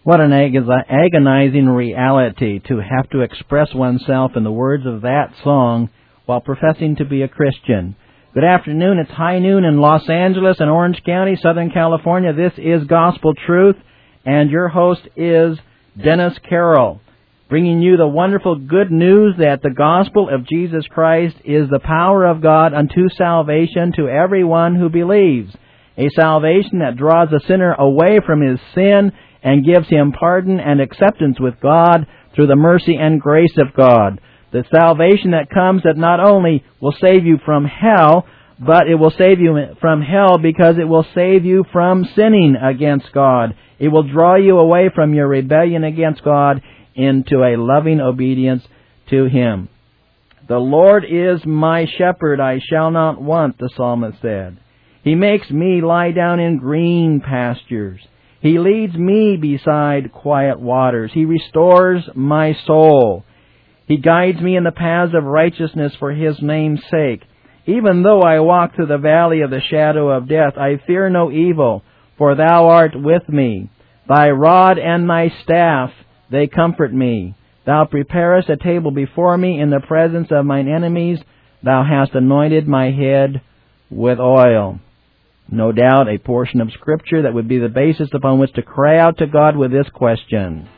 What an agonizing reality to have to express oneself in the words of that song while professing to be a Christian. Good afternoon. It's high noon in Los Angeles and Orange County, Southern California. This is Gospel Truth, and your host is Dennis Carroll, bringing you the wonderful good news that the gospel of Jesus Christ is the power of God unto salvation to everyone who believes, a salvation that draws a sinner away from his sin and gives him pardon and acceptance with God through the mercy and grace of God. The salvation that comes that not only will save you from hell, but it will save you from hell because it will save you from sinning against God. It will draw you away from your rebellion against God into a loving obedience to Him. The Lord is my shepherd, I shall not want, the psalmist said. He makes me lie down in green pastures. He leads me beside quiet waters. He restores my soul. He guides me in the paths of righteousness for His name's sake. Even though I walk through the valley of the shadow of death, I fear no evil, for Thou art with me. Thy rod and Thy staff, they comfort me. Thou preparest a table before me in the presence of mine enemies. Thou hast anointed my head with oil. No doubt a portion of Scripture that would be the basis upon which to cry out to God with this question.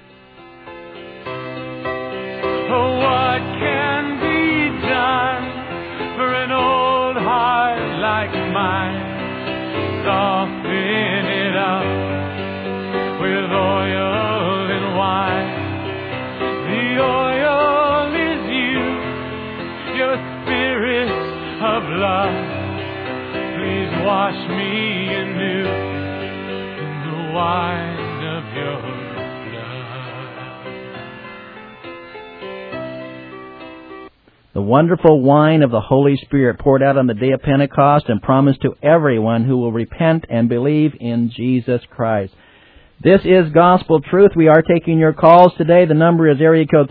Oh, what can be done for an old heart like mine? Soften it up with oil and wine. The oil is you, your spirit of love. Please wash me anew in the wine of your blood. The wonderful wine of the Holy Spirit poured out on the day of Pentecost and promised to everyone who will repent and believe in Jesus Christ. This is Gospel Truth. We are taking your calls today. The number is area code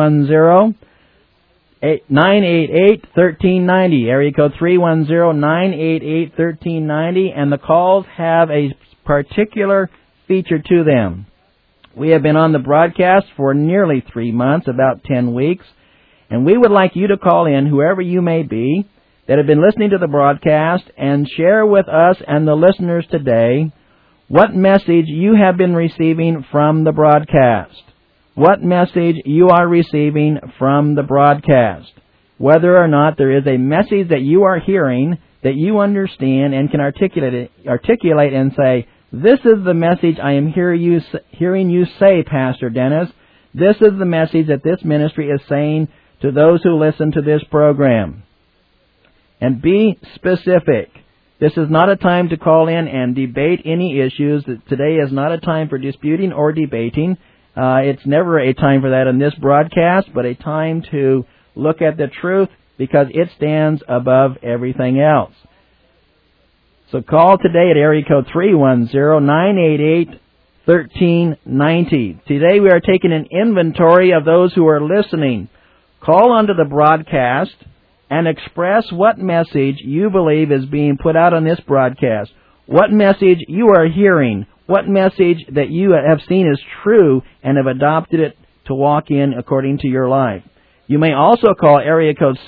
310-988-1390. Area code 310-988-1390. And the calls have a particular feature to them. We have been on the broadcast for nearly 3 months, about 10 weeks. And we would like you to call in, whoever you may be, that have been listening to the broadcast, and share with us and the listeners today what message you have been receiving from the broadcast. What message you are receiving from the broadcast. Whether or not there is a message that you are hearing that you understand and can articulate and say, this is the message I am hearing you say, Pastor Dennis. This is the message that this ministry is saying to those who listen to this program. And be specific. This is not a time to call in and debate any issues. Today is not a time for disputing or debating. It's never a time for that in this broadcast, but a time to look at the truth because it stands above everything else. So call today at area code 310-988-1390. Today we are taking an inventory of those who are listening. Call onto the broadcast and express what message you believe is being put out on this broadcast. What message you are hearing. What message that you have seen is true and have adopted it to walk in according to your life. You may also call area code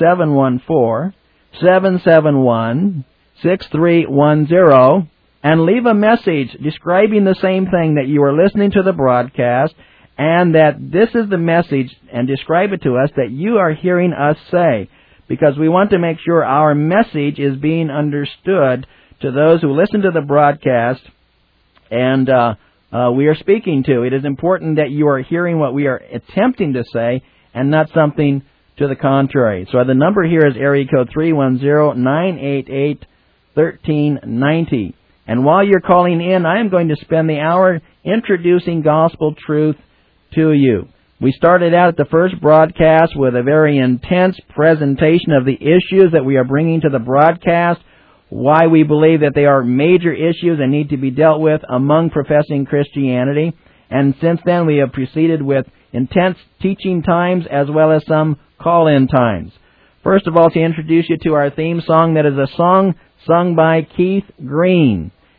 714-771-6310 and leave a message describing the same thing, that you are listening to the broadcast and that this is the message, and describe it to us that you are hearing us say, because we want to make sure our message is being understood to those who listen to the broadcast and we are speaking to. It is important that you are hearing what we are attempting to say and not something to the contrary. So the number here is area code 310-988-1390. And while you're calling in, I am going to spend the hour introducing Gospel Truth to you. We started out at the first broadcast with a very intense presentation of the issues that we are bringing to the broadcast, why we believe that they are major issues and need to be dealt with among professing Christianity. And since then we have proceeded with intense teaching times as well as some call-in times. First of all, to introduce you to our theme song, that is a song sung by Keith Green.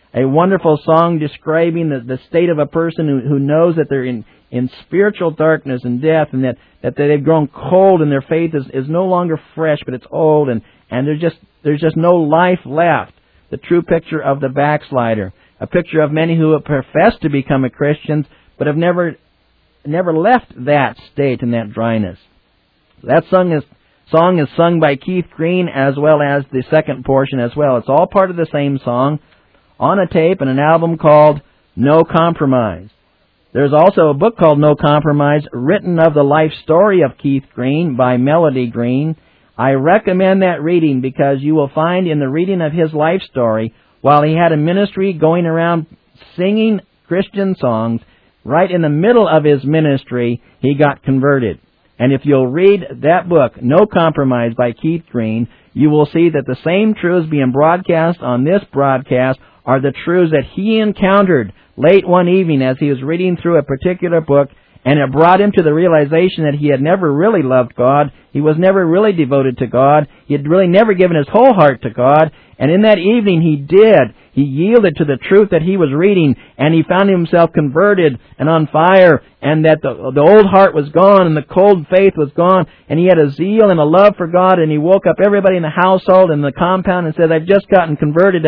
a wonderful song describing the state of a person who knows that they're in spiritual darkness and death, and that they've grown cold and their faith is no longer fresh, but it's old, and there's just no life left. The true picture of the backslider. A picture of many who have professed to become a Christians, but have never left that state and that dryness. That song is sung by Keith Green, as well as the second portion as well. It's all part of the same song on a tape and an album called No Compromise. There's also a book called No Compromise, written of the life story of Keith Green by Melody Green. I recommend that reading because you will find in the reading of his life story, while he had a ministry going around singing Christian songs, right in the middle of his ministry, he got converted. And if you'll read that book, No Compromise by Keith Green, you will see that the same truths being broadcast on this broadcast are the truths that he encountered late one evening as he was reading through a particular book, and it brought him to the realization that he had never really loved God. He was never really devoted to God. He had really never given his whole heart to God. And in that evening he did. He yielded to the truth that he was reading, and he found himself converted and on fire, and that the old heart was gone and the cold faith was gone, and he had a zeal and a love for God, and he woke up everybody in the household and the compound and said, I've just gotten converted.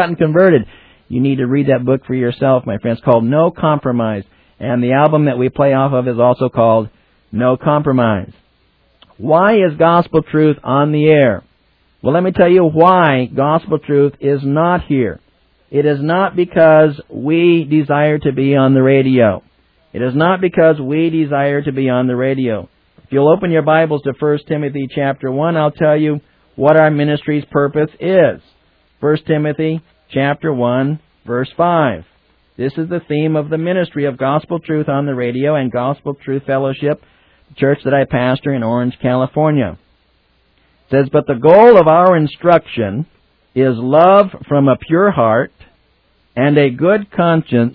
You need to read that book for yourself, my friends. It's called No Compromise. And the album that we play off of is also called No Compromise. Why is gospel truth on the air? Well, let me tell you why gospel truth is not here. It is not because we desire to be on the radio. It is not because we desire to be on the radio. If you'll open your Bibles to 1 Timothy chapter 1, I'll tell you what our ministry's purpose is. 1 Timothy chapter 1, verse 5. This is the theme of the ministry of Gospel Truth on the radio and Gospel Truth Fellowship, the church that I pastor in Orange, California. It says, but the goal of our instruction is love from a pure heart and a good conscience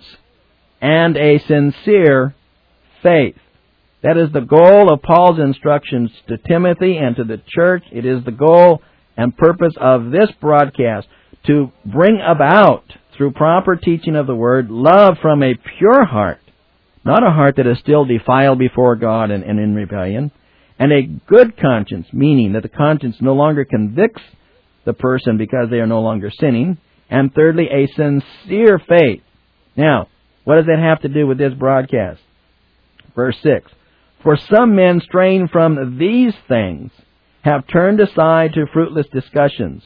and a sincere faith. That is the goal of Paul's instructions to Timothy and to the church. It is the goal and purpose of this broadcast to bring about, through proper teaching of the Word, love from a pure heart, not a heart that is still defiled before God and in rebellion, and a good conscience, meaning that the conscience no longer convicts the person because they are no longer sinning, and thirdly, a sincere faith. Now, what does that have to do with this broadcast? Verse 6, for some men straying from these things have turned aside to fruitless discussions,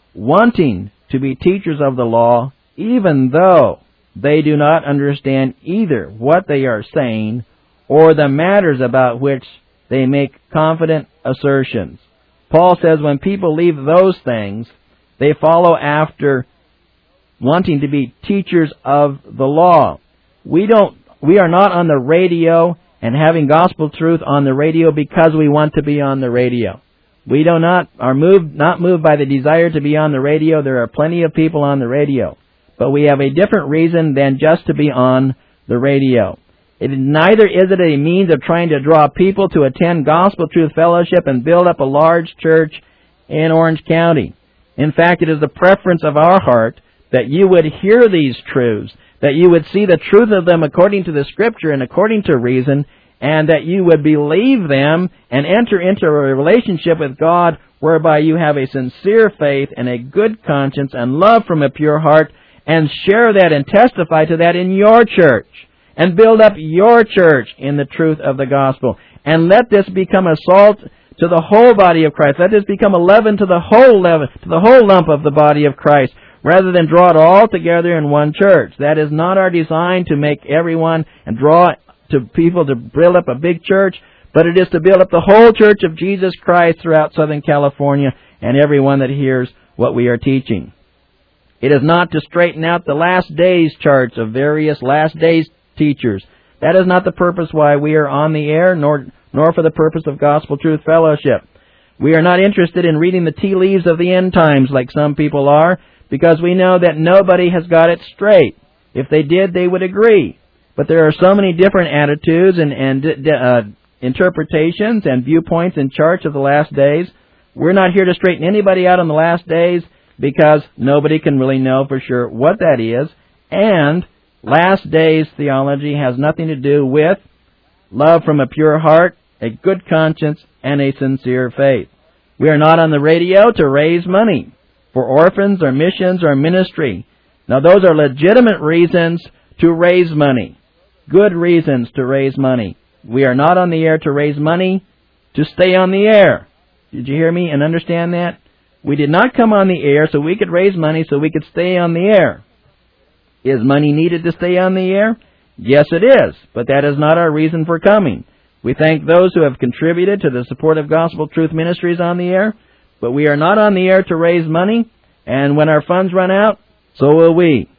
wanting to be teachers of the law, even though they do not understand either what they are saying or the matters about which they make confident assertions. Paul says when people leave those things, they follow after wanting to be teachers of the law. We are not on the radio and having gospel truth on the radio because we want to be on the radio. We are not moved by the desire to be on the radio. There are plenty of people on the radio. But we have a different reason than just to be on the radio. Neither is it a means of trying to draw people to attend Gospel Truth Fellowship and build up a large church in Orange County. In fact, it is the preference of our heart that you would hear these truths, that you would see the truth of them according to the Scripture and according to reason, and that you would believe them and enter into a relationship with God whereby you have a sincere faith and a good conscience and love from a pure heart, and share that and testify to that in your church, and build up your church in the truth of the gospel. And let this become a salt to the whole body of Christ. Let this become a leaven to the whole lump of the body of Christ, rather than draw it all together in one church. That is not our design, to make everyone and draw to people to build up a big church, but it is to build up the whole church of Jesus Christ throughout Southern California and everyone that hears what we are teaching. It is not to straighten out the last days charts of various last days teachers. That is not the purpose why we are on the air, nor for the purpose of Gospel Truth Fellowship. We are not interested in reading the tea leaves of the end times like some people are, because we know that nobody has got it straight. If they did, they would agree. But there are so many different attitudes and interpretations and viewpoints and charts of the last days. We're not here to straighten anybody out on the last days. because nobody can really know for sure what that is. And last days theology has nothing to do with love from a pure heart, a good conscience, and a sincere faith. We are not on the radio to raise money for orphans or missions or ministry. Now, those are legitimate reasons to raise money. Good reasons to raise money. We are not on the air to raise money to stay on the air. Did you hear me and understand that? We did not come on the air so we could raise money so we could stay on the air. Is money needed to stay on the air? Yes, it is, but that is not our reason for coming. We thank those who have contributed to the support of Gospel Truth Ministries on the air, but we are not on the air to raise money, and when our funds run out, so will we.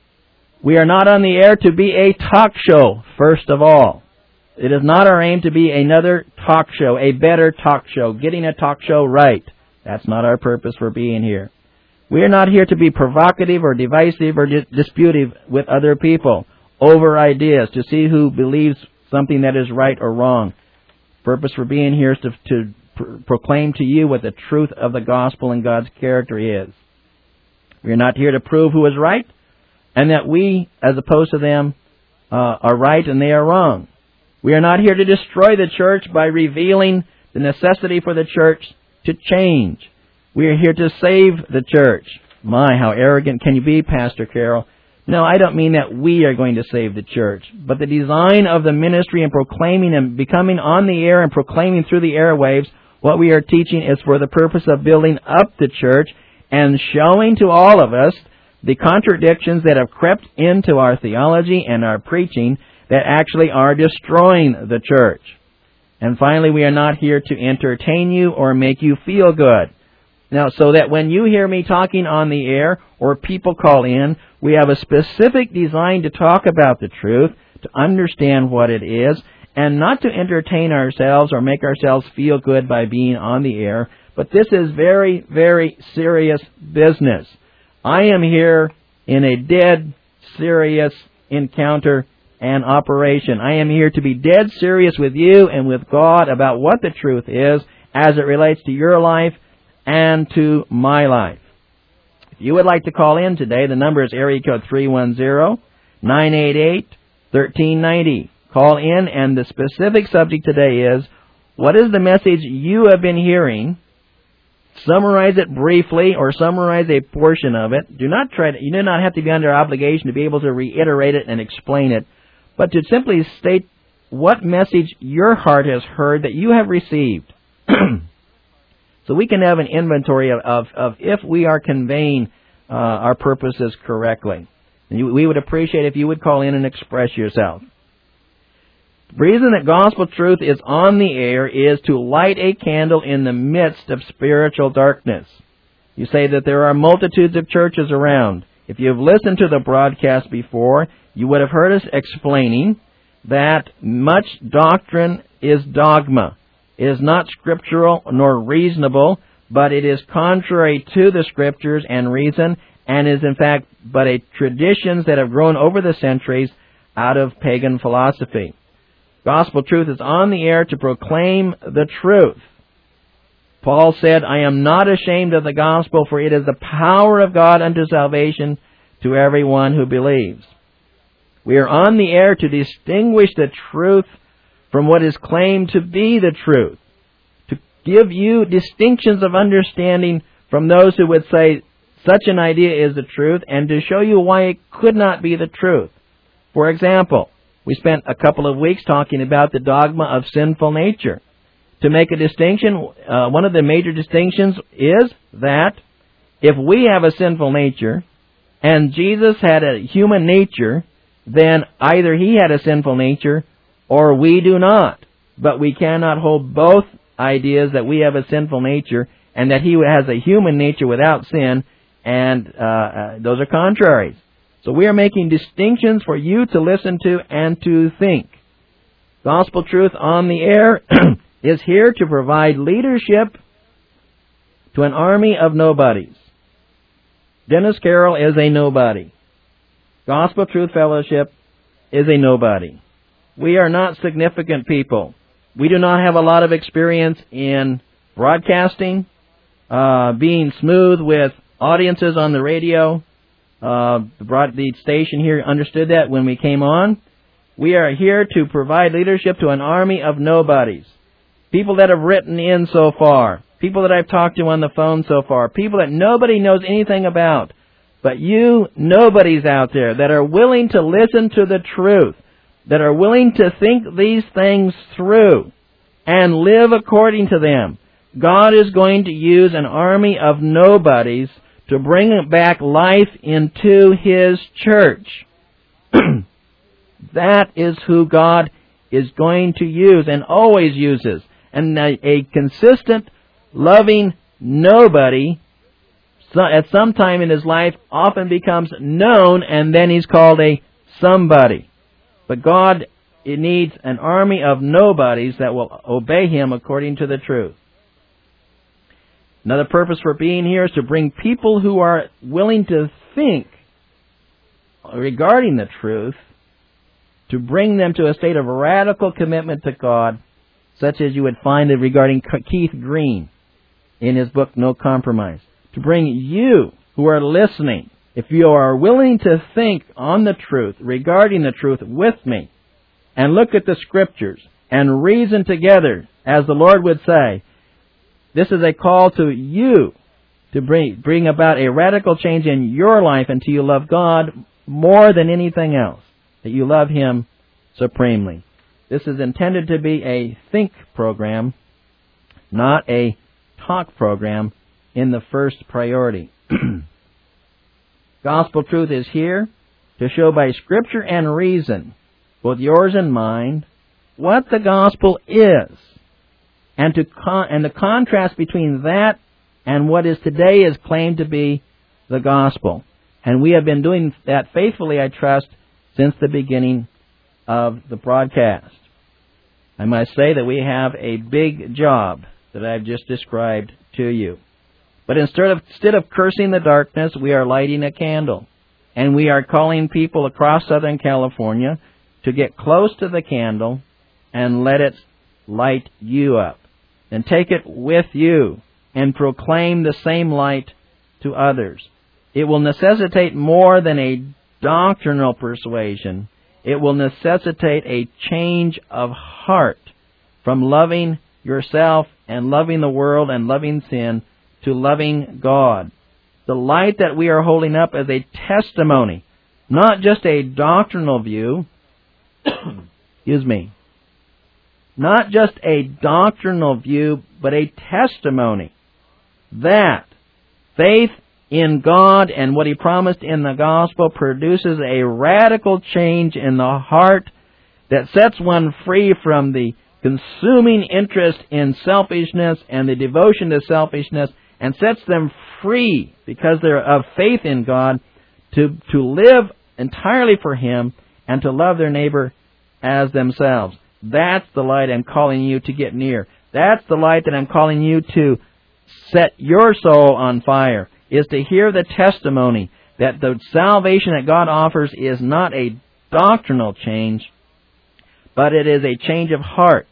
We are not on the air to be a talk show, first of all. It is not our aim to be another talk show, a better talk show, getting a talk show right. That's not our purpose for being here. We are not here to be provocative or divisive or disputive with other people over ideas, to see who believes something that is right or wrong. Purpose for being here is to proclaim to you what the truth of the gospel and God's character is. We are not here to prove who is right, and that we, as opposed to them, are right and they are wrong. We are not here to destroy the church by revealing the necessity for the church to change. We are here to save the church. My, how arrogant can you be, Pastor Carroll? No, I don't mean that we are going to save the church, but the design of the ministry and proclaiming and becoming on the air and proclaiming through the airwaves what we are teaching is for the purpose of building up the church and showing to all of us the contradictions that have crept into our theology and our preaching that actually are destroying the church. And finally, we are not here to entertain you or make you feel good. Now, so that when you hear me talking on the air or people call in, we have a specific design to talk about the truth, to understand what it is, and not to entertain ourselves or make ourselves feel good by being on the air. But this is very, very serious business. I am here in a dead serious encounter and operation. I am here to be dead serious with you and with God about what the truth is as it relates to your life and to my life. If you would like to call in today, the number is area code 310-988-1390. Call in, and the specific subject today is, what is the message you have been hearing? Summarize it briefly or summarize a portion of it. You do not have to be under obligation to be able to reiterate it and explain it, but to simply state what message your heart has heard that you have received. So we can have an inventory of if we are conveying our purposes correctly. And we would appreciate if you would call in and express yourself. The reason that gospel truth is on the air is to light a candle in the midst of spiritual darkness. You say that there are multitudes of churches around. If you have listened to the broadcast before, you would have heard us explaining that much doctrine is dogma. It is not scriptural nor reasonable, but it is contrary to the Scriptures and reason, and is in fact but a traditions that have grown over the centuries out of pagan philosophy. Gospel truth is on the air to proclaim the truth. Paul said, I am not ashamed of the gospel, for it is the power of God unto salvation to everyone who believes. We are on the air to distinguish the truth from what is claimed to be the truth, to give you distinctions of understanding from those who would say such an idea is the truth, and to show you why it could not be the truth. For example, we spent a couple of weeks talking about the dogma of sinful nature. To make a distinction, one of the major distinctions is that if we have a sinful nature and Jesus had a human nature, then either he had a sinful nature or we do not. But we cannot hold both ideas, that we have a sinful nature and that he has a human nature without sin, and those are contraries. So we are making distinctions for you to listen to and to think. Gospel truth on the air is here to provide leadership to an army of nobodies. Dennis Carroll is a nobody. Gospel Truth Fellowship is a nobody. We are not significant people. We do not have a lot of experience in broadcasting, being smooth with audiences on the radio, the station here understood that when we came on. We are here to provide leadership to an army of nobodies. People that have written in so far. People that I've talked to on the phone so far. People that nobody knows anything about. But you nobodies out there that are willing to listen to the truth. That are willing to think these things through. And live according to them. God is going to use an army of nobodies to bring back life into His church. That is who God is going to use and always uses. And a consistent, loving nobody at some time in his life often becomes known, and then he's called a somebody. But God needs an army of nobodies that will obey Him according to the truth. Another purpose for being here is to bring people who are willing to think regarding the truth, to bring them to a state of radical commitment to God, such as you would find it regarding Keith Green in his book, No Compromise. To bring you who are listening, if you are willing to think on the truth, regarding the truth with me, and look at the Scriptures, and reason together, as the Lord would say, this is a call to you to bring about a radical change in your life until you love God more than anything else. That you love Him supremely. This is intended to be a think program, not a talk program in the first priority. Gospel truth is here to show by Scripture and reason, both yours and mine, what the gospel is, and the contrast between that and what is today is claimed to be the gospel. And we have been doing that faithfully, I trust, since the beginning of the broadcast. I must say that we have a big job that I've just described to you. But instead of cursing the darkness, we are lighting a candle. And we are calling people across Southern California to get close to the candle and let it light you up. And take it with you and proclaim the same light to others. It will necessitate more than a doctrinal persuasion. It will necessitate a change of heart from loving yourself and loving the world and loving sin to loving God. The light that we are holding up as a testimony, not just a doctrinal view, not just a doctrinal view, but a testimony that faith in God and what He promised in the gospel produces a radical change in the heart that sets one free from the consuming interest in selfishness and the devotion to selfishness, and sets them free because they're of faith in God to live entirely for Him and to love their neighbor as themselves. That's the light I'm calling you to get near. That's the light that I'm calling you to set your soul on fire, is to hear the testimony that the salvation that God offers is not a doctrinal change, but it is a change of heart.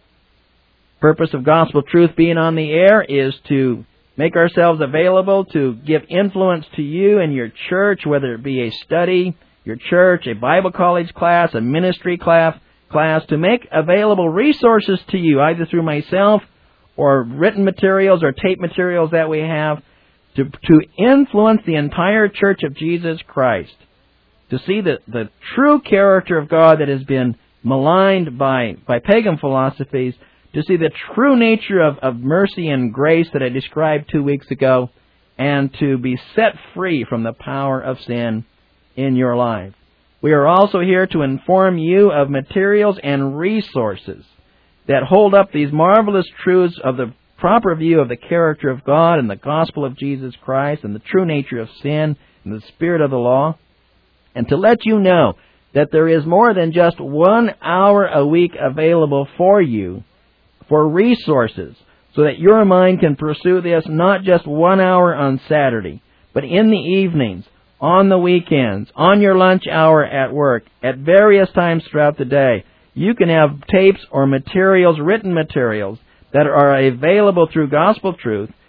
Purpose of gospel truth being on the air is to make ourselves available to give influence to you and your church, whether it be a study, your church, a Bible college class, a ministry class, to make available resources to you, either through myself or written materials or tape materials that we have, to influence the entire Church of Jesus Christ, to see the true character of God that has been maligned by pagan philosophies, to see the true nature of mercy and grace that I described 2 weeks ago, and to be set free from the power of sin in your life. We are also here to inform you of materials and resources that hold up these marvelous truths of the proper view of the character of God and the gospel of Jesus Christ and the true nature of sin and the spirit of the law, and to let you know that there is more than just 1 hour a week available for you for resources, so that your mind can pursue this not just 1 hour on Saturday, but in the evenings, on the weekends, on your lunch hour at work, at various times throughout the day. You can have tapes or materials, written materials, that are available through Gospel Truth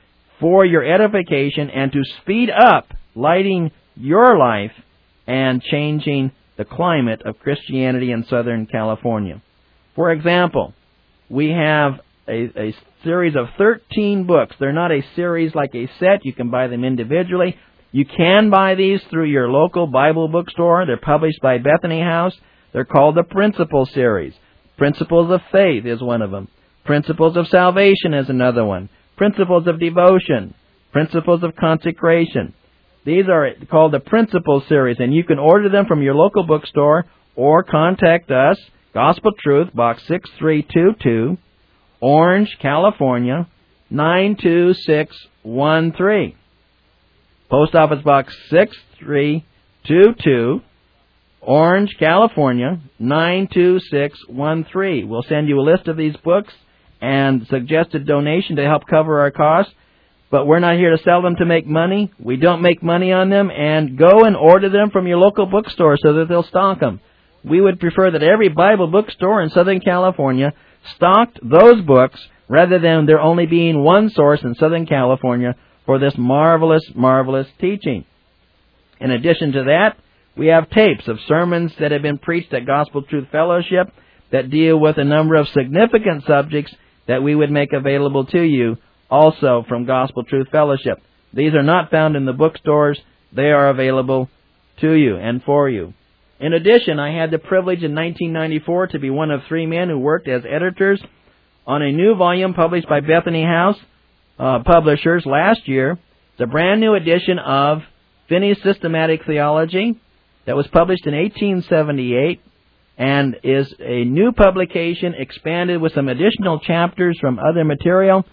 for your edification and to speed up lighting your life and changing the climate of Christianity in Southern California. For example, we have a series of 13 books. They're not a series like a set. You can buy them individually. You can buy these through your local Bible bookstore. They're published by Bethany House. They're called the Principles Series. Principles of Faith is one of them. Principles of Salvation is another one. Principles of Devotion. Principles of Consecration. These are called the Principles Series, and you can order them from your local bookstore or contact us, Gospel Truth, Box 6322, Orange, California, 92613. Post Office Box 6322, Orange, California, 92613. We'll send you a list of these books and suggested donation to help cover our costs. But we're not here to sell them to make money. We don't make money on them. And go and order them from your local bookstore so that they'll stock them. We would prefer that every Bible bookstore in Southern California stocked those books rather than there only being one source in Southern California for this marvelous, marvelous teaching. In addition to that, we have tapes of sermons that have been preached at Gospel Truth Fellowship that deal with a number of significant subjects that we would make available to you also from Gospel Truth Fellowship. These are not found in the bookstores. They are available to you and for you. In addition, I had the privilege in 1994 to be one of 3 men who worked as editors on a new volume published by Bethany House Publishers last year. It's a brand new edition of Finney's Systematic Theology that was published in 1878 and is a new publication expanded with some additional chapters from other material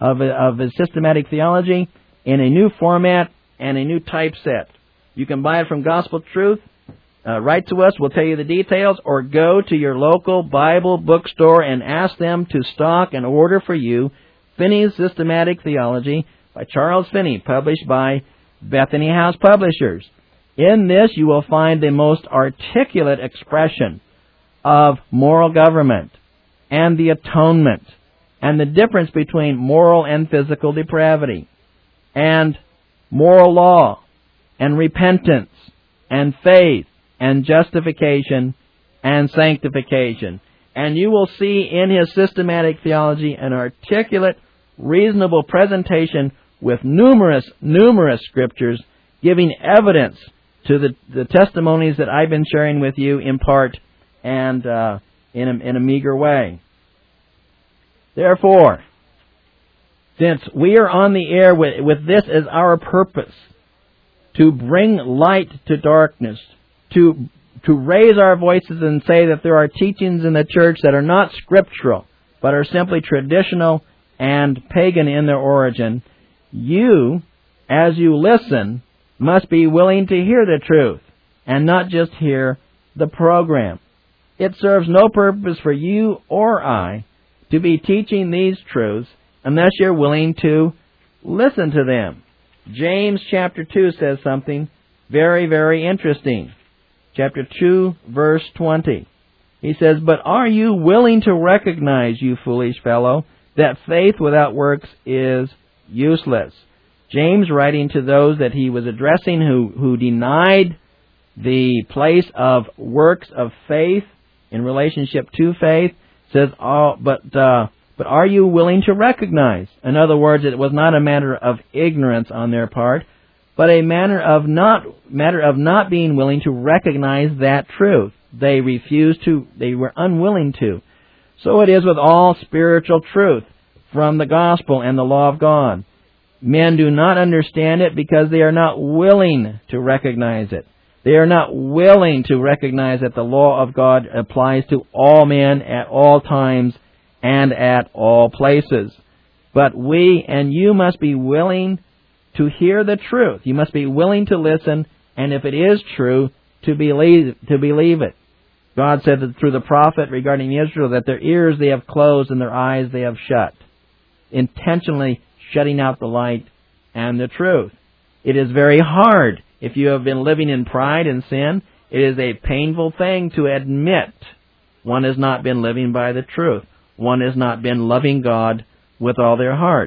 of his systematic theology in a new format and a new typeset. You can buy it from Gospel Truth. Write to us. We'll tell you the details. Or go to your local Bible bookstore and ask them to stock and order for you Finney's Systematic Theology by Charles Finney, published by Bethany House Publishers. In this, you will find the most articulate expression of moral government and the atonement and the difference between moral and physical depravity and moral law and repentance and faith and justification and sanctification. And you will see in his systematic theology an articulate, reasonable presentation with numerous scriptures giving evidence to the testimonies that I've been sharing with you in part and in a meager way. Therefore, since we are on the air with this as our purpose, to bring light to darkness, to raise our voices and say that there are teachings in the church that are not scriptural, but are simply traditional and pagan in their origin, you, as you listen, must be willing to hear the truth and not just hear the program. It serves no purpose for you or I to be teaching these truths unless you're willing to listen to them. James chapter 2 says something very, very interesting. Chapter 2, verse 20. He says, "But are you willing to recognize, you foolish fellow, that faith without works is useless?" James, writing to those that he was addressing who denied the place of works of faith in relationship to faith, says, but are you willing to recognize? In other words, it was not a matter of ignorance on their part, but a matter of not being willing to recognize that truth. They were unwilling to. So it is with all spiritual truth from the gospel and the law of God. Men do not understand it because they are not willing to recognize it. They are not willing to recognize that the law of God applies to all men at all times and at all places. But we and you must be willing to hear the truth. You must be willing to listen, and if it is true, to believe it. God said that through the prophet regarding Israel that their ears they have closed and their eyes they have shut, intentionally shutting out the light and the truth. It is very hard if you have been living in pride and sin. It is a painful thing to admit one has not been living by the truth. One has not been loving God with all their heart.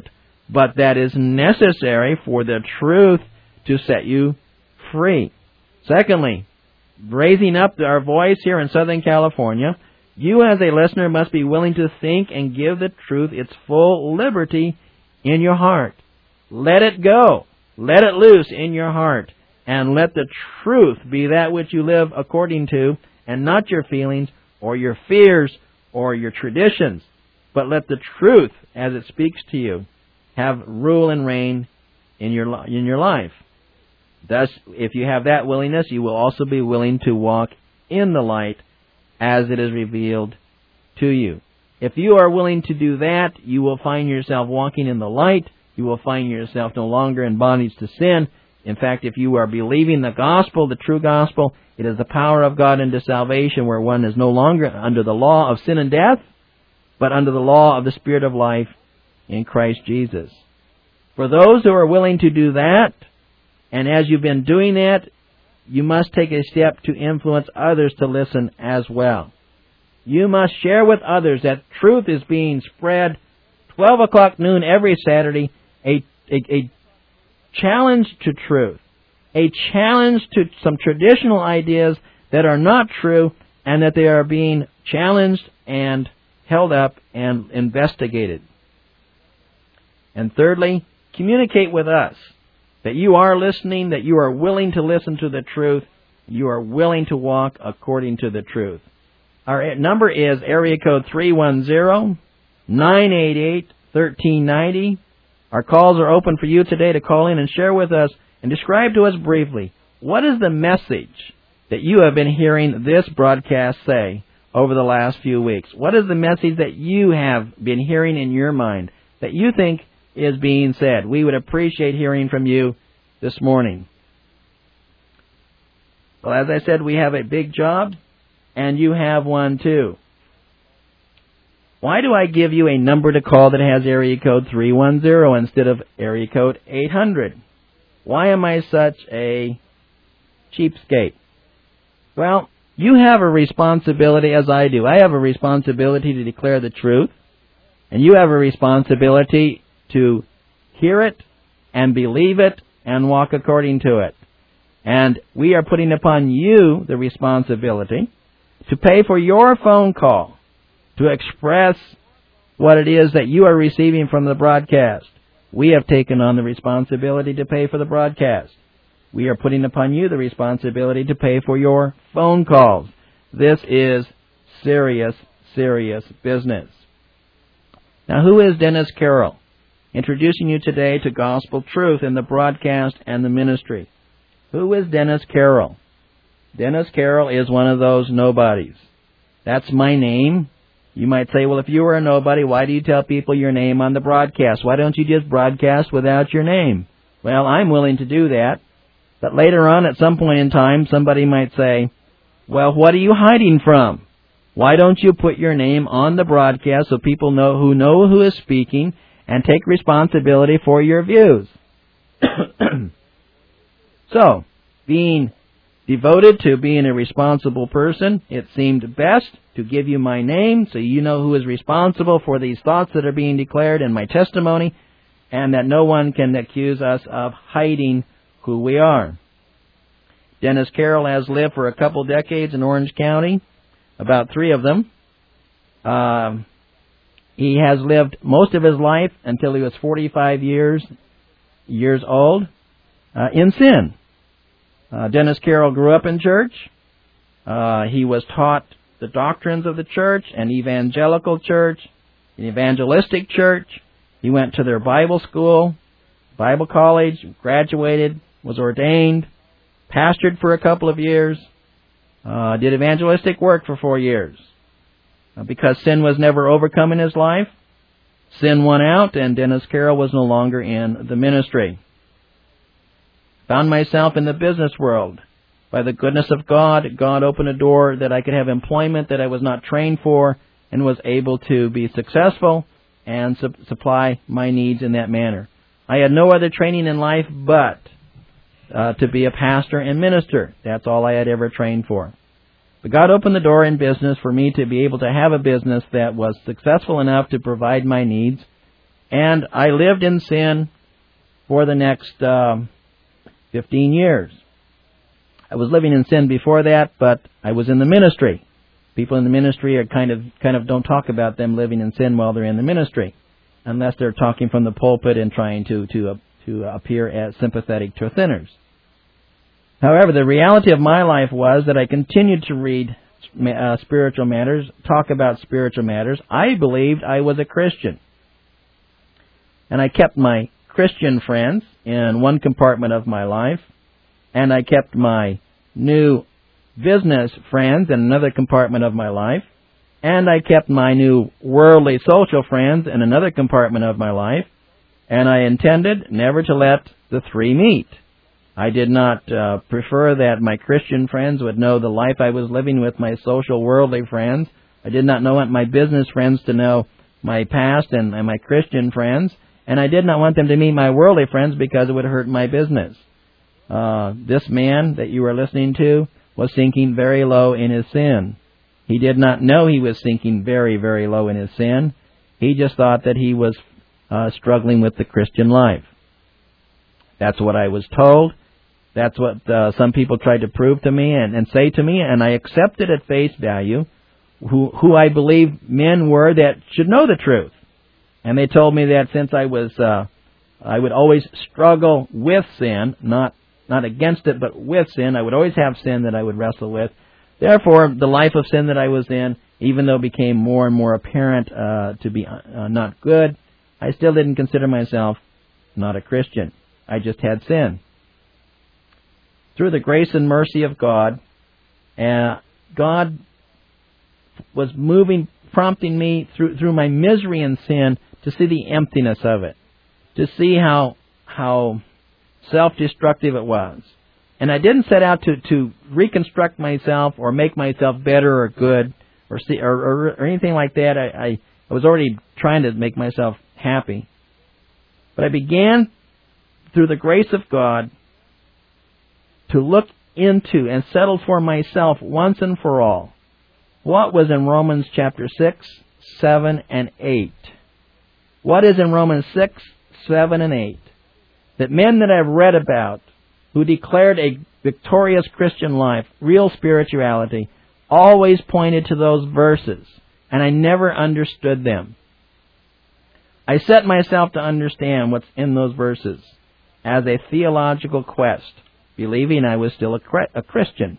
but that is necessary for the truth to set you free. Secondly, raising up our voice here in Southern California, you as a listener must be willing to think and give the truth its full liberty in your heart. Let it go. Let it loose in your heart. And let the truth be that which you live according to, and not your feelings or your fears or your traditions. But let the truth, as it speaks to you, have rule and reign in your life. Thus, if you have that willingness, you will also be willing to walk in the light as it is revealed to you. If you are willing to do that, you will find yourself walking in the light. You will find yourself no longer in bondage to sin. In fact, if you are believing the gospel, the true gospel, it is the power of God into salvation, where one is no longer under the law of sin and death, but under the law of the Spirit of life in Christ Jesus. For those who are willing to do that, and as you've been doing that, you must take a step to influence others to listen as well. You must share with others that truth is being spread 12 o'clock noon every Saturday, a challenge to truth, a challenge to some traditional ideas that are not true, and that they are being challenged and held up and investigated. And thirdly, communicate with us that you are listening, that you are willing to listen to the truth, you are willing to walk according to the truth. Our number is area code 310-988-1390. Our calls are open for you today to call in and share with us and describe to us briefly, what is the message that you have been hearing this broadcast say over the last few weeks? What is the message that you have been hearing in your mind that you think is being said? We would appreciate hearing from you this morning. Well, as I said, we have a big job, and you have one too. Why do I give you a number to call that has area code 310 instead of area code 800? Why am I such a cheapskate? Well, you have a responsibility, as I do. I have a responsibility to declare the truth, and you have a responsibility to hear it and believe it and walk according to it. And we are putting upon you the responsibility to pay for your phone call, to express what it is that you are receiving from the broadcast. We have taken on the responsibility to pay for the broadcast. We are putting upon you the responsibility to pay for your phone calls. This is serious, serious business. Now, who is Dennis Carroll? Introducing you today to gospel truth in the broadcast and the ministry. Who is Dennis Carroll? Dennis Carroll is one of those nobodies. That's my name. You might say, well, if you were a nobody, why do you tell people your name on the broadcast? Why don't you just broadcast without your name? Well, I'm willing to do that. But later on, at some point in time, somebody might say, well, what are you hiding from? Why don't you put your name on the broadcast so people know who is speaking and take responsibility for your views? So, being devoted to being a responsible person, it seemed best to give you my name so you know who is responsible for these thoughts that are being declared in my testimony, and that no one can accuse us of hiding who we are. Dennis Carroll has lived for a couple decades in Orange County, about 3 of them. He has lived most of his life until he was 45 years old in sin. Dennis Carroll grew up in church. He was taught the doctrines of the church, an evangelical church, an evangelistic church. He went to their Bible school, Bible college, graduated, was ordained, pastored for a couple of years, did evangelistic work for 4 years. Because sin was never overcome in his life, sin won out, and Dennis Carroll was no longer in the ministry. Found myself in the business world. By the goodness of God, God opened a door that I could have employment that I was not trained for, and was able to be successful and supply my needs in that manner. I had no other training in life but to be a pastor and minister. That's all I had ever trained for. But God opened the door in business for me to be able to have a business that was successful enough to provide my needs, And I lived in sin for the next 15 years. I was living in sin before that, but I was in the ministry. People in the ministry are kind of don't talk about them living in sin while they're in the ministry, unless they're talking from the pulpit and trying to appear as sympathetic to sinners. However, the reality of my life was that I continued to read spiritual matters, talk about spiritual matters. I believed I was a Christian. And I kept my Christian friends in one compartment of my life, and I kept my new business friends in another compartment of my life, and I kept my new worldly social friends in another compartment of my life, and I intended never to let the three meet. I did not prefer that my Christian friends would know the life I was living with my social worldly friends. I did not want my business friends to know my past and my Christian friends, and I did not want them to meet my worldly friends because it would hurt my business. This man that you are listening to was sinking very low in his sin. He did not know he was sinking very, very low in his sin. He just thought that he was struggling with the Christian life. That's what I was told. That's what some people tried to prove to me and say to me, and I accepted at face value who I believe men were that should know the truth. And they told me that since I would always struggle with sin, not against it, but with sin. I would always have sin that I would wrestle with. Therefore, the life of sin that I was in, even though it became more and more apparent to be not good, I still didn't consider myself not a Christian. I just had sin. Through the grace and mercy of God, God was prompting me through my misery and sin to see the emptiness of it, to see how self-destructive it was. And I didn't set out to reconstruct myself or make myself better or good or anything like that. I was already trying to make myself happy. But I began, through the grace of God, to look into and settle for myself once and for all what was in Romans chapter 6, 7, and 8. What is in Romans 6, 7, and 8? That men that I've read about who declared a victorious Christian life, real spirituality, always pointed to those verses, and I never understood them. I set myself to understand what's in those verses as a theological quest, believing I was still a Christian.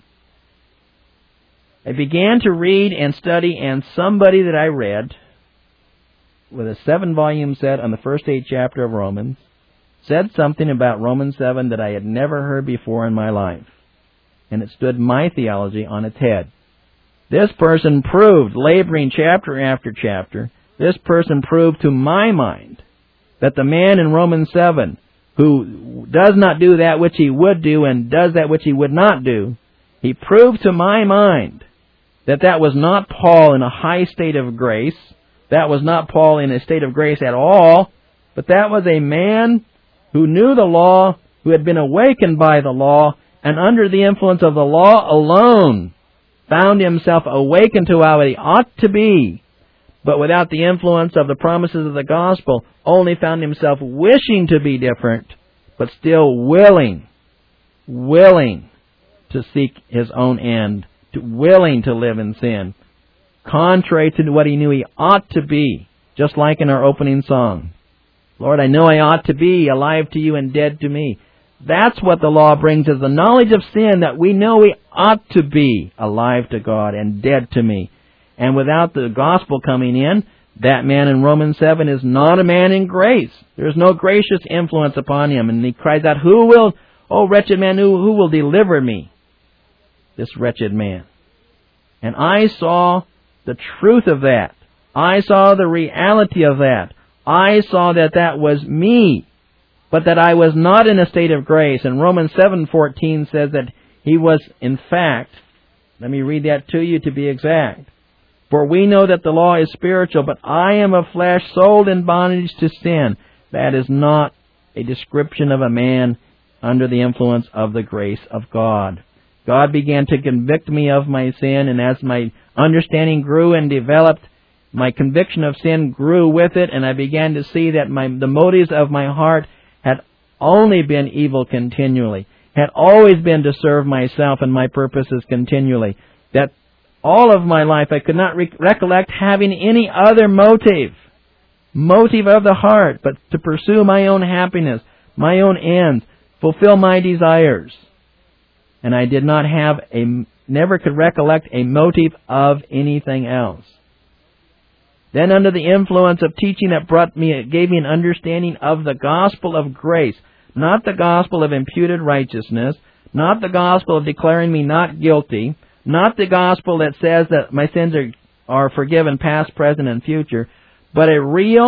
I began to read and study, and somebody that I read with a 7-volume set on the first 8 chapter of Romans said something about Romans 7 that I had never heard before in my life. And it stood my theology on its head. This person proved, laboring chapter after chapter, this person proved to my mind that the man in Romans 7 who does not do that which he would do and does that which he would not do, he proved to my mind that that was not Paul in a high state of grace. That was not Paul in a state of grace at all, but that was a man who knew the law, who had been awakened by the law, and under the influence of the law alone found himself awakened to how he ought to be, but without the influence of the promises of the gospel, only found himself wishing to be different, but still willing to seek his own end, willing to live in sin, contrary to what he knew he ought to be, just like in our opening song. Lord, I know I ought to be alive to you and dead to me. That's what the law brings, is the knowledge of sin, that we know we ought to be alive to God and dead to me. And without the gospel coming in, that man in Romans 7 is not a man in grace. There's no gracious influence upon him. And he cries out, oh wretched man, who will deliver me? This wretched man. And I saw the truth of that. I saw the reality of that. I saw that that was me, but that I was not in a state of grace. And Romans 7:14 says that he was, in fact, let me read that to you to be exact. For we know that the law is spiritual, but I am of flesh, sold in bondage to sin. That is not a description of a man under the influence of the grace of God. God began to convict me of my sin, and as my understanding grew and developed, My conviction of sin grew with it, and I began to see that the motives of my heart had only been evil continually, had always been to serve myself and my purposes continually. That all of my life I could not recollect having any other motive of the heart, but to pursue my own happiness, my own ends, fulfill my desires. And I did not have never could recollect a motive of anything else. Then under the influence of teaching that gave me an understanding of the gospel of grace, not the gospel of imputed righteousness, not the gospel of declaring me not guilty, not the gospel that says that my sins are forgiven past, present, and future, but a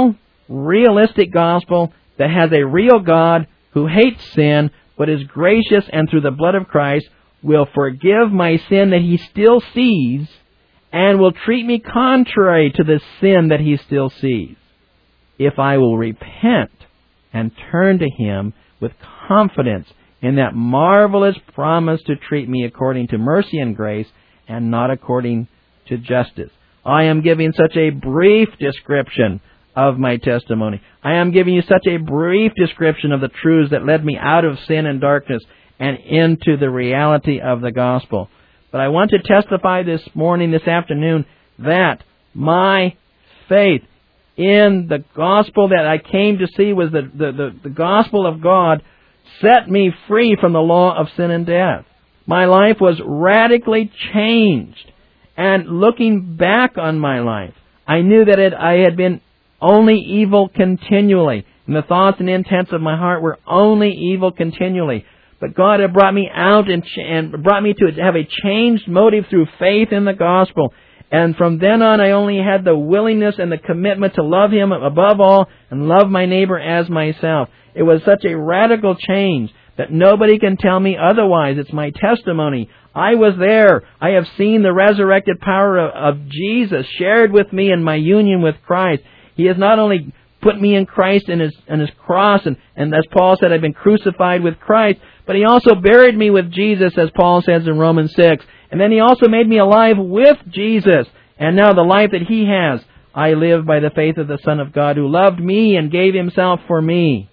realistic gospel that has a real God who hates sin, but is gracious and through the blood of Christ will forgive my sin that He still sees and will treat me contrary to the sin that He still sees, if I will repent and turn to Him with confidence in that marvelous promise to treat me according to mercy and grace and not according to justice. I am giving such a brief description of my testimony. I am giving you such a brief description of the truths that led me out of sin and darkness and into the reality of the gospel. But I want to testify this afternoon, that my faith in the gospel that I came to see was the gospel of God set me free from the law of sin and death. My life was radically changed. And looking back on my life, I knew that I had been only evil continually. And the thoughts and intents of my heart were only evil continually. But God had brought me out and brought me to have a changed motive through faith in the gospel. And from then on, I only had the willingness and the commitment to love Him above all and love my neighbor as myself. It was such a radical change that nobody can tell me otherwise. It's my testimony. I was there. I have seen the resurrected power of Jesus shared with me in my union with Christ. He has not only put me in Christ and His cross, and as Paul said, I've been crucified with Christ, but He also buried me with Jesus, as Paul says in Romans 6. And then He also made me alive with Jesus. And now the life that He has, I live by the faith of the Son of God who loved me and gave Himself for me.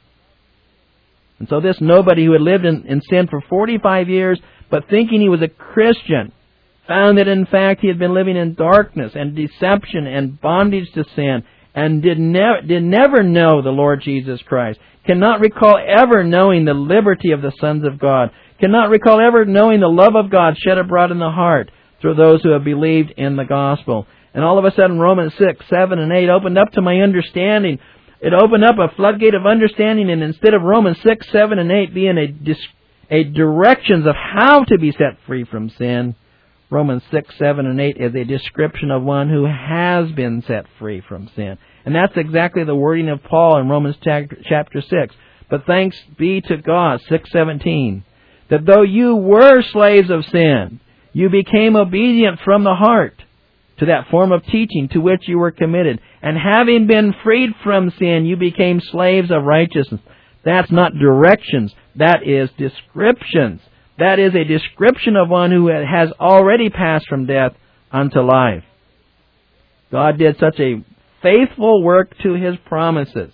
And so this nobody who had lived in sin for 45 years, but thinking he was a Christian, found that in fact he had been living in darkness and deception and bondage to sin, and did never know the Lord Jesus Christ, cannot recall ever knowing the liberty of the sons of God, cannot recall ever knowing the love of God shed abroad in the heart through those who have believed in the gospel. And all of a sudden Romans 6, 7, and 8 opened up to my understanding. It opened up a floodgate of understanding, and instead of Romans 6, 7, and 8 being a directions of how to be set free from sin, Romans 6, 7, and 8 is a description of one who has been set free from sin. And that's exactly the wording of Paul in Romans chapter 6. But thanks be to God, 6:17, that though you were slaves of sin, you became obedient from the heart to that form of teaching to which you were committed. And having been freed from sin, you became slaves of righteousness. That's not directions. That is descriptions. That is a description of one who has already passed from death unto life. God did such a faithful work to His promises.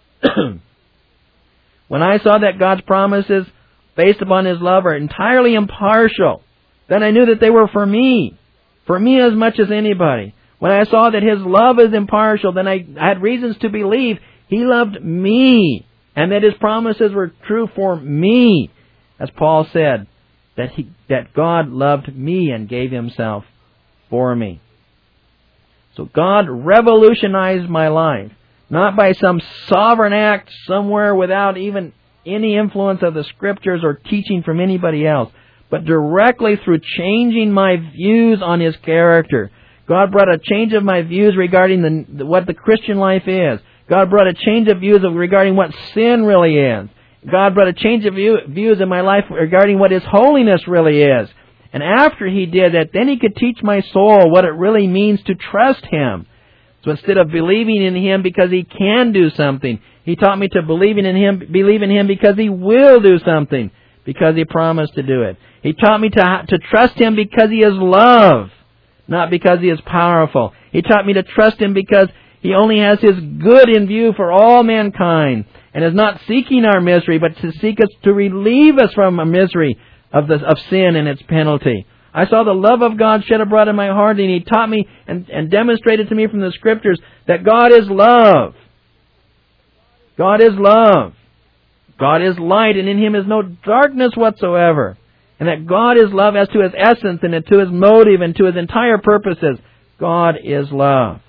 When I saw that God's promises, based upon His love, are entirely impartial, then I knew that they were for me as much as anybody. When I saw that His love is impartial, then I had reasons to believe He loved me, and that His promises were true for me. As Paul said, that God loved me and gave Himself for me. So God revolutionized my life, not by some sovereign act somewhere without even any influence of the Scriptures or teaching from anybody else, but directly through changing my views on His character. God brought a change of my views regarding what the Christian life is. God brought a change of views regarding what sin really is. God brought a change of views in my life regarding what His holiness really is. And after He did that, then He could teach my soul what it really means to trust Him. So instead of believing in Him because He can do something, He taught me to believe in Him because He will do something, because He promised to do it. He taught me to trust Him because He is love, not because He is powerful. He taught me to trust Him because He only has His good in view for all mankind, and is not seeking our misery, but to seek us to relieve us from a misery of sin and its penalty. I saw the love of God shed abroad in my heart, and He taught me and demonstrated to me from the Scriptures that God is love. God is love. God is light, and in Him is no darkness whatsoever. And that God is love as to His essence and to His motive and to His entire purposes. God is love.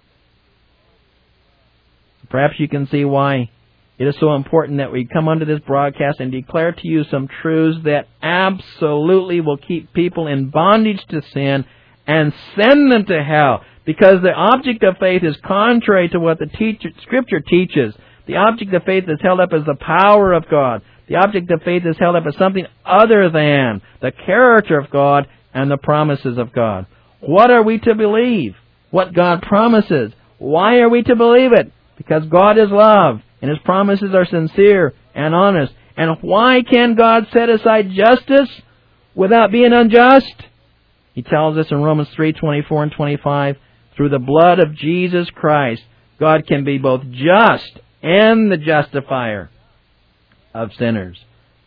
Perhaps you can see why it is so important that we come onto this broadcast and declare to you some truths that absolutely will keep people in bondage to sin and send them to hell. Because the object of faith is contrary to what the Scripture teaches. The object of faith is held up as the power of God. The object of faith is held up as something other than the character of God and the promises of God. What are we to believe? What God promises. Why are we to believe it? Because God is love, and His promises are sincere and honest. And why can God set aside justice without being unjust? He tells us in Romans 3:24 and 25, through the blood of Jesus Christ, God can be both just and the justifier of sinners.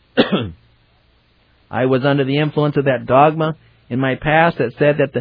I was under the influence of that dogma in my past that said that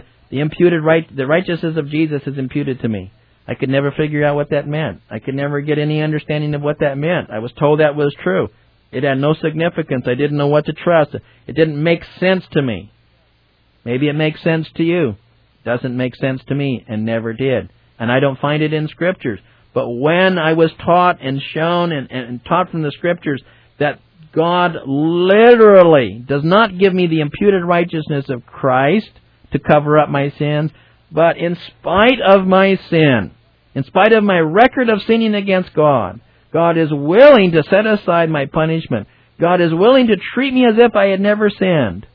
the righteousness of Jesus is imputed to me. I could never figure out what that meant. I could never get any understanding of what that meant. I was told that was true. It had no significance. I didn't know what to trust. It didn't make sense to me. Maybe it makes sense to you. It doesn't make sense to me, and never did. And I don't find it in Scriptures. But when I was taught and shown and taught from the Scriptures that God literally does not give me the imputed righteousness of Christ to cover up my sins, but in spite of my sin, in spite of my record of sinning against God, God is willing to set aside my punishment. God is willing to treat me as if I had never sinned.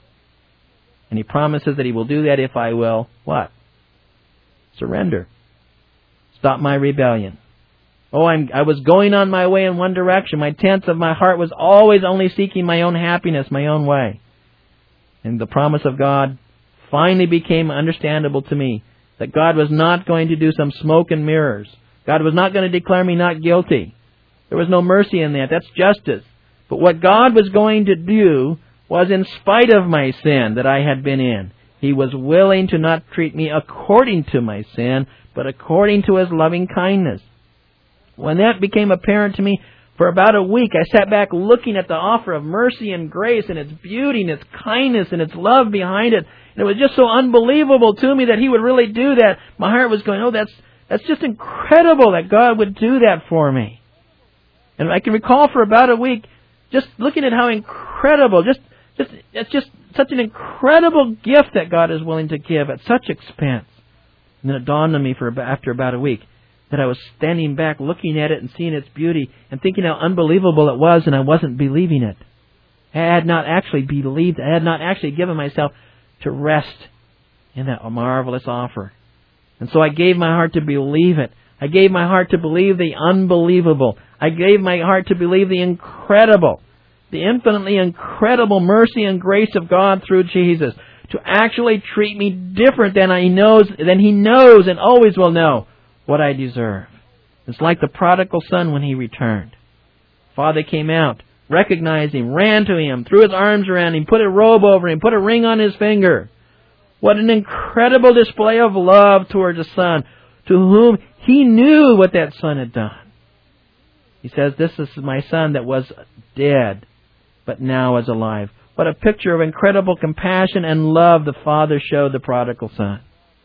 And He promises that He will do that if I will, what? Surrender. Stop my rebellion. Oh, I was going on my way in one direction. My tenth of my heart was always only seeking my own happiness, my own way. And the promise of God finally became understandable to me, that God was not going to do some smoke and mirrors. God was not going to declare me not guilty. There was no mercy in that. That's justice. But what God was going to do was, in spite of my sin that I had been in, He was willing to not treat me according to my sin, but according to His loving kindness. When that became apparent to me, for about a week, I sat back looking at the offer of mercy and grace and its beauty and its kindness and its love behind it. And it was just so unbelievable to me that He would really do that. My heart was going, oh, that's just incredible that God would do that for me. And I can recall for about a week just looking at how incredible, it's just such an incredible gift that God is willing to give at such expense. And then it dawned on me after about a week that I was standing back looking at it and seeing its beauty and thinking how unbelievable it was, and I wasn't believing it. I had not actually believed. I had not actually given myself to rest in that marvelous offer. And so I gave my heart to believe it. I gave my heart to believe the unbelievable. I gave my heart to believe the incredible, the infinitely incredible mercy and grace of God through Jesus, to actually treat me different than He knows and always will know what I deserve. It's like the prodigal son when he returned. Father came out, recognized him, ran to him, threw his arms around him, put a robe over him, put a ring on his finger. What an incredible display of love towards a son to whom he knew what that son had done. He says, this is my son that was dead, but now is alive. What a picture of incredible compassion and love the Father showed the prodigal son.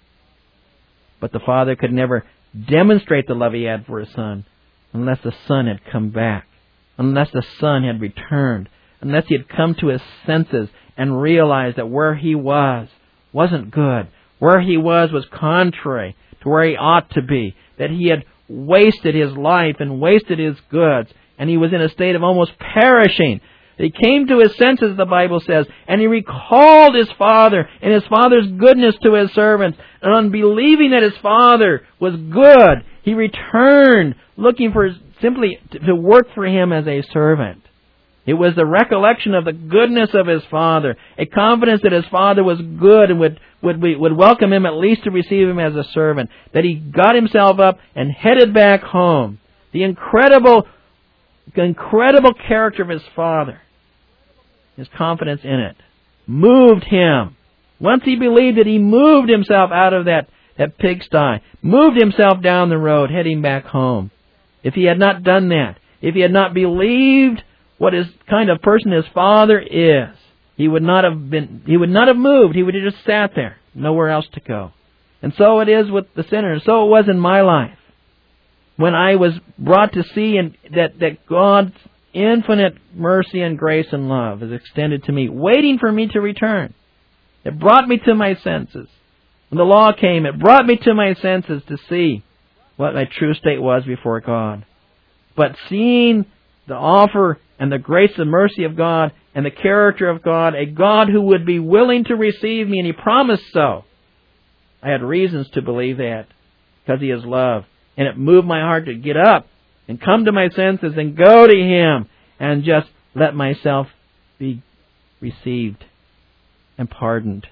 But the Father could never demonstrate the love He had for His son unless the son had come back, unless the son had returned, unless he had come to his senses and realized that where he wasn't good, where he was contrary to where he ought to be, that he had wasted his life and wasted his goods, and he was in a state of almost perishing. He came to his senses, the Bible says, and he recalled his father and his father's goodness to his servants. And on believing that his father was good, he returned looking for simply to work for him as a servant. It was the recollection of the goodness of his Father, a confidence that his Father was good and would welcome him at least to receive him as a servant, that he got himself up and headed back home. The incredible character of his Father, his confidence in it, moved him. Once he believed it, he moved himself out of that pigsty, moved himself down the road, heading back home. If he had not done that, if he had not believed what his kind of person his Father is, he would not have moved. He would have just sat there, nowhere else to go. And so it is with the sinner, and so it was in my life. When I was brought to see that God's infinite mercy and grace and love is extended to me, waiting for me to return. It brought me to my senses. When the law came, it brought me to my senses to see what my true state was before God. But seeing the offer and the grace and mercy of God and the character of God, a God who would be willing to receive me, and He promised so, I had reasons to believe that, because He is love. And it moved my heart to get up and come to my senses and go to Him and just let myself be received and pardoned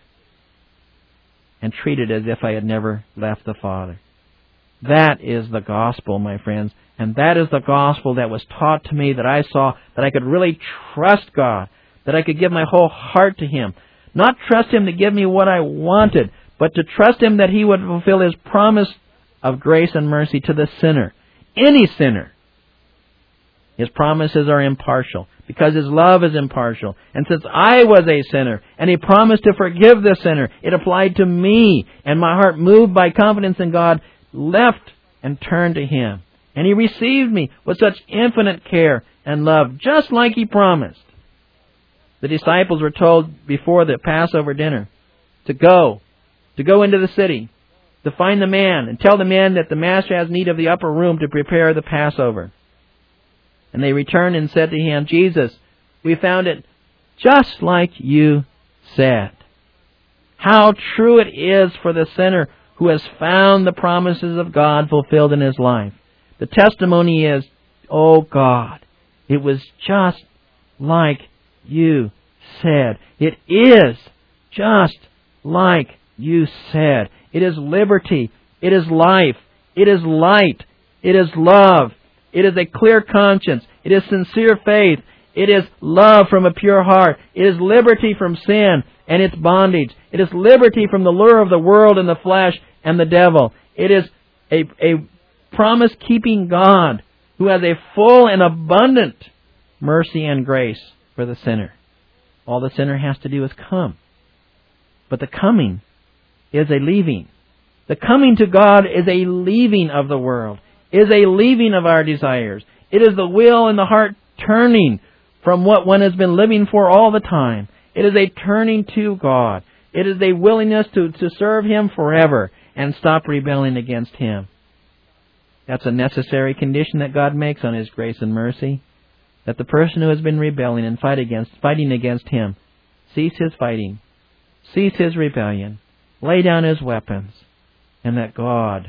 and treated as if I had never left the Father. That is the gospel, my friends. And that is the gospel that was taught to me, that I saw, that I could really trust God, that I could give my whole heart to Him. Not trust Him to give me what I wanted, but to trust Him that He would fulfill His promise of grace and mercy to the sinner. Any sinner. His promises are impartial, because His love is impartial. And since I was a sinner, and He promised to forgive the sinner, it applied to me, and my heart, moved by confidence in God, left and turned to Him. And He received me with such infinite care and love, just like He promised. The disciples were told before the Passover dinner to go into the city, to find the man, and tell the man that the Master has need of the upper room to prepare the Passover. And they returned and said to Him, Jesus, we found it just like you said. How true it is for the sinner who has found the promises of God fulfilled in his life. The testimony is, oh God, it was just like you said. It is just like you said. It is liberty. It is life. It is light. It is love. It is a clear conscience. It is sincere faith. It is love from a pure heart. It is liberty from sin and its bondage. It is liberty from the lure of the world and the flesh and the devil. It is a promise-keeping God who has a full and abundant mercy and grace for the sinner. All the sinner has to do is come. But the coming is a leaving. The coming to God is a leaving of the world, is a leaving of our desires. It is the will and the heart turning from what one has been living for all the time. It is a turning to God. It is a willingness to serve Him forever and stop rebelling against Him. That's a necessary condition that God makes on His grace and mercy. That the person who has been rebelling and fighting against Him, cease his fighting, cease his rebellion, lay down his weapons, and let God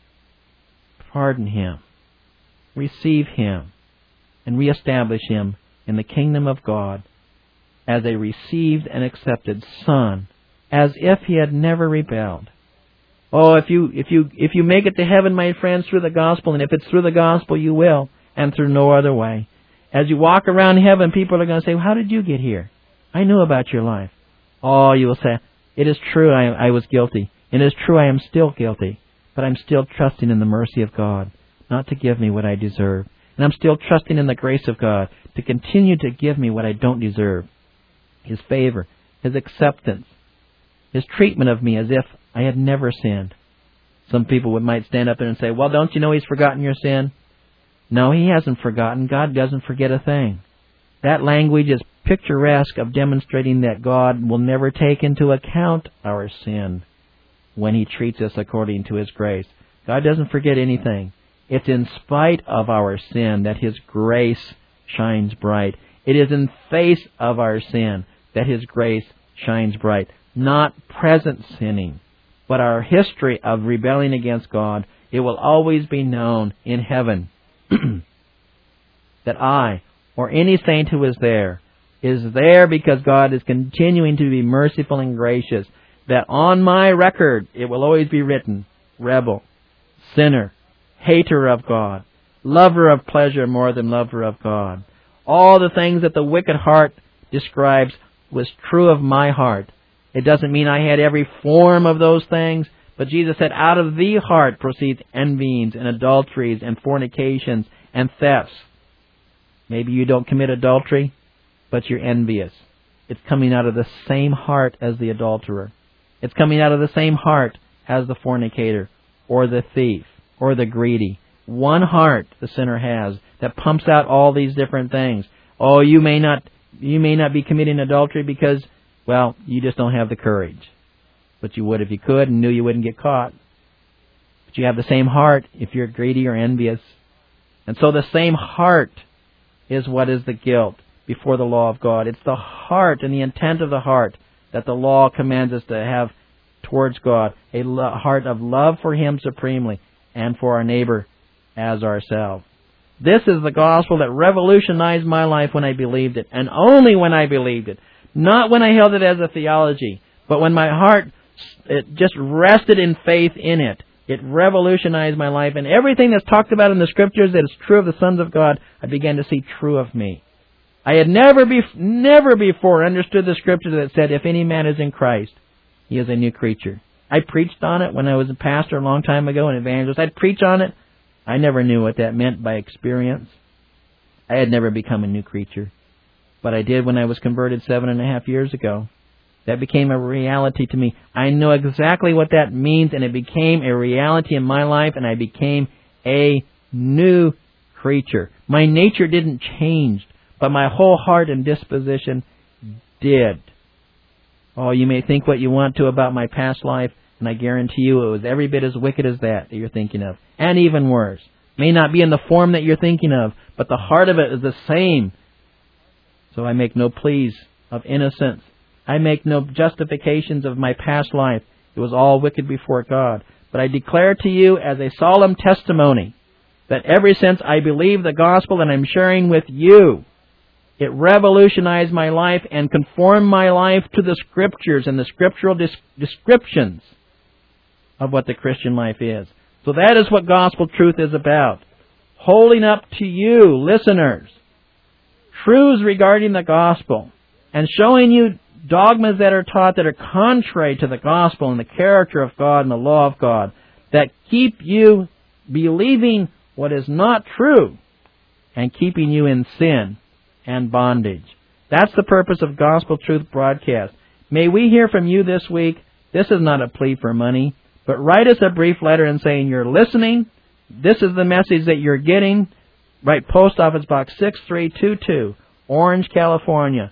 pardon him, receive him, and reestablish him in the kingdom of God as a received and accepted son, as if he had never rebelled. Oh, if you make it to heaven, my friends, through the gospel, and if it's through the gospel, you will, and through no other way. As you walk around heaven, people are going to say, how did you get here? I knew about your life. Oh, you will say, it is true I was guilty. It is true I am still guilty. But I'm still trusting in the mercy of God, not to give me what I deserve. And I'm still trusting in the grace of God to continue to give me what I don't deserve. His favor, His acceptance, His treatment of me as if I had never sinned. Some people might stand up there and say, well, don't you know He's forgotten your sin? No, He hasn't forgotten. God doesn't forget a thing. That language is picturesque of demonstrating that God will never take into account our sin when He treats us according to His grace. God doesn't forget anything. It's in spite of our sin that His grace shines bright. It is in face of our sin that His grace shines bright. Not present sinning, but our history of rebelling against God. It will always be known in heaven that I, or any saint who is there because God is continuing to be merciful and gracious, that on my record it will always be written, rebel, sinner, hater of God, lover of pleasure more than lover of God. All the things that the wicked heart describes was true of my heart. It doesn't mean I had every form of those things, but Jesus said, out of the heart proceeds envyings and adulteries and fornications and thefts. Maybe you don't commit adultery, but you're envious. It's coming out of the same heart as the adulterer. It's coming out of the same heart as the fornicator, or the thief, or the greedy. One heart the sinner has that pumps out all these different things. Oh, you may not be committing adultery because, well, you just don't have the courage. But you would if you could and knew you wouldn't get caught. But you have the same heart if you're greedy or envious. And so the same heart is what is the guilt before the law of God. It's the heart and the intent of the heart that the law commands us to have towards God. A heart of love for Him supremely and for our neighbor as ourselves. This is the gospel that revolutionized my life when I believed it, and only when I believed it. Not when I held it as a theology, but when my heart just rested in faith in it. It revolutionized my life, and everything that's talked about in the Scriptures that is true of the sons of God, I began to see true of me. I had never before understood the Scripture that said, if any man is in Christ, he is a new creature. I preached on it when I was a pastor a long time ago, an evangelist. I'd preach on it. I never knew what that meant by experience. I had never become a new creature. But I did when I was converted 7.5 years ago. That became a reality to me. I know exactly what that means, and it became a reality in my life, and I became a new creature. My nature didn't change, but my whole heart and disposition did. Oh, you may think what you want to about my past life, and I guarantee you it was every bit as wicked as that you're thinking of. And even worse. May not be in the form that you're thinking of, but the heart of it is the same. So I make no pleas of innocence. I make no justifications of my past life. It was all wicked before God. But I declare to you as a solemn testimony that ever since I believe the gospel that I'm sharing with you, it revolutionized my life and conformed my life to the Scriptures and the scriptural descriptions of what the Christian life is. So that is what gospel truth is about. Holding up to you, listeners, truths regarding the gospel and showing you dogmas that are taught that are contrary to the gospel and the character of God and the law of God, that keep you believing what is not true and keeping you in sin and bondage. That's the purpose of Gospel Truth Broadcast. May we hear from you this week. This is not a plea for money, but write us a brief letter and saying you're listening. This is the message that you're getting. Write Post Office Box 6322, Orange, California,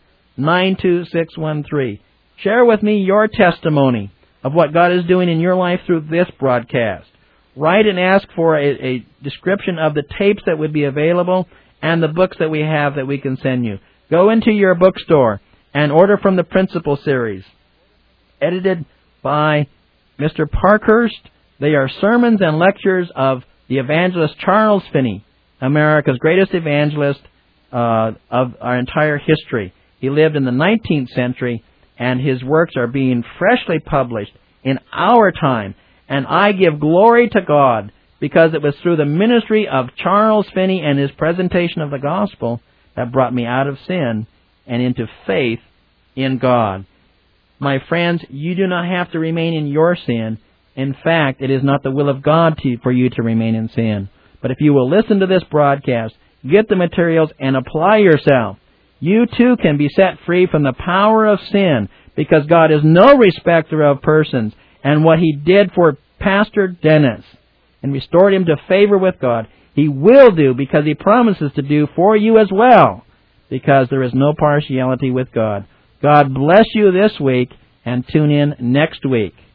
92613. Share with me your testimony of what God is doing in your life through this broadcast. Write and ask for a description of the tapes that would be available and the books that we have that we can send you. Go into your bookstore and order from the Principal Series, edited by Mr. Parkhurst. They are sermons and lectures of the evangelist Charles Finney, America's greatest evangelist of our entire history. He lived in the 19th century, and his works are being freshly published in our time. And I give glory to God because it was through the ministry of Charles Finney and his presentation of the gospel that brought me out of sin and into faith in God. My friends, you do not have to remain in your sin. In fact, it is not the will of God for you to remain in sin. But if you will listen to this broadcast, get the materials, and apply yourself, you too can be set free from the power of sin, because God is no respecter of persons. And what He did for Pastor Dennis and restored him to favor with God, He will do, because He promises to do for you as well, because there is no partiality with God. God bless you this week, and tune in next week.